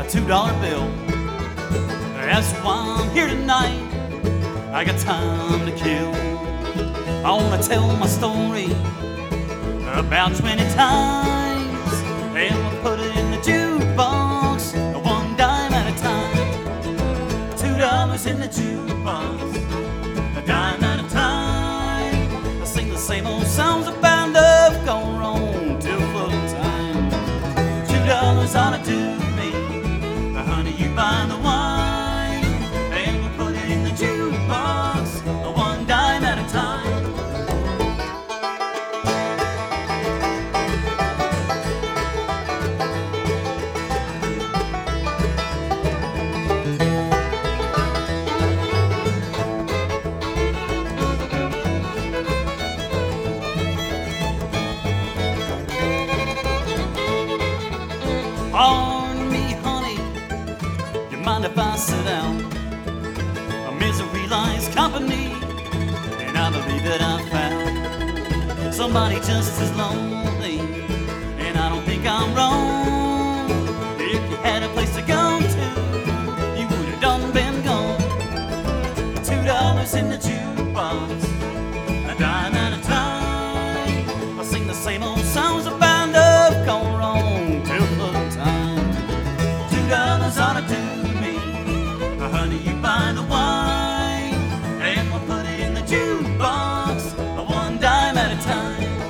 $2 bill. That's why I'm here tonight. I got time to kill. I wanna tell my story about 20 times, and we'll put it in the jukebox, one dime at a time. $2 in the jukebox, a dime at a time. I sing the same old songs about love gone wrong till closing time. $2 ought to do me, honey, you buy the wine, and we'll put it in the jukebox, one dime at a time. On me, honey, you mind if I sit down? Misery lies company, and I believe that I found somebody just as lonely, and I don't think I'm wrong. If you had a place to go to, you would have done been gone. $2 in the jukebox, a dime at a time. I sing the same old songs about love gone wrong till closing time. $2 ought to do me, honey, you buy the wine, and we'll put it in the jukebox, one dime at a time.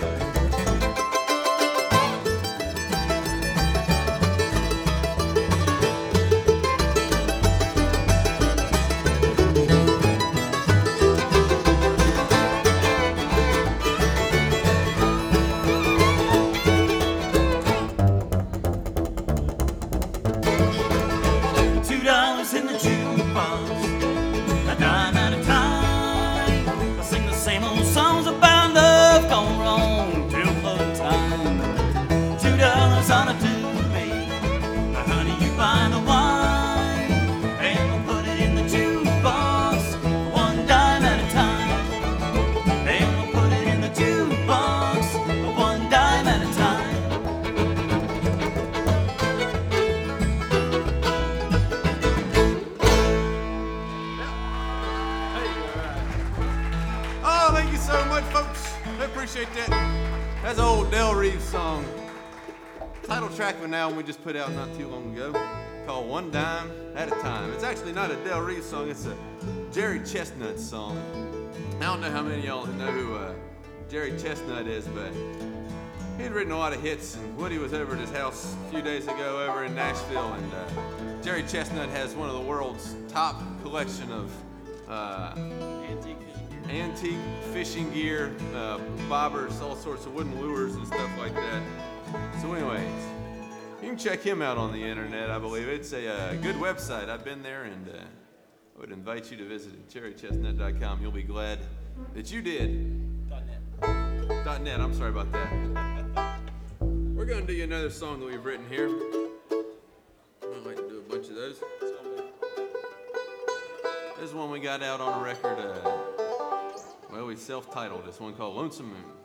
$2 in the jukebox, a dime at a time. I sing the same old songs about love gone wrong till closing time. $2 ought to do me, honey, you buy the wine, and we'll put it in the jukebox, one dime at a time. And we'll put it in the jukebox, one dime at a time. Oh, thank you so much, folks. I appreciate that. That's an old Del Reeves song. Title track of an album we just put out not too long ago called One Dime at a Time. It's actually not a Del Reeves song, it's a Jerry Chestnut song. I don't know how many of y'all know who Jerry Chestnut is, but he'd written a lot of hits, and Woody was over at his house a few days ago over in Nashville, and Jerry Chestnut has one of the world's top collection of antique fishing gear, bobbers, all sorts of wooden lures and stuff like that. So anyways, you can check him out on the internet, I believe. It's a good website. I've been there, and I would invite you to visit it, cherrychestnut.com. You'll be glad that you did. .net, I'm sorry about that. We're going to do you another song that we've written here. I'd like to do a bunch of those. This is one we got out on a record. Well, we self-titled this one called Lonesome Moon.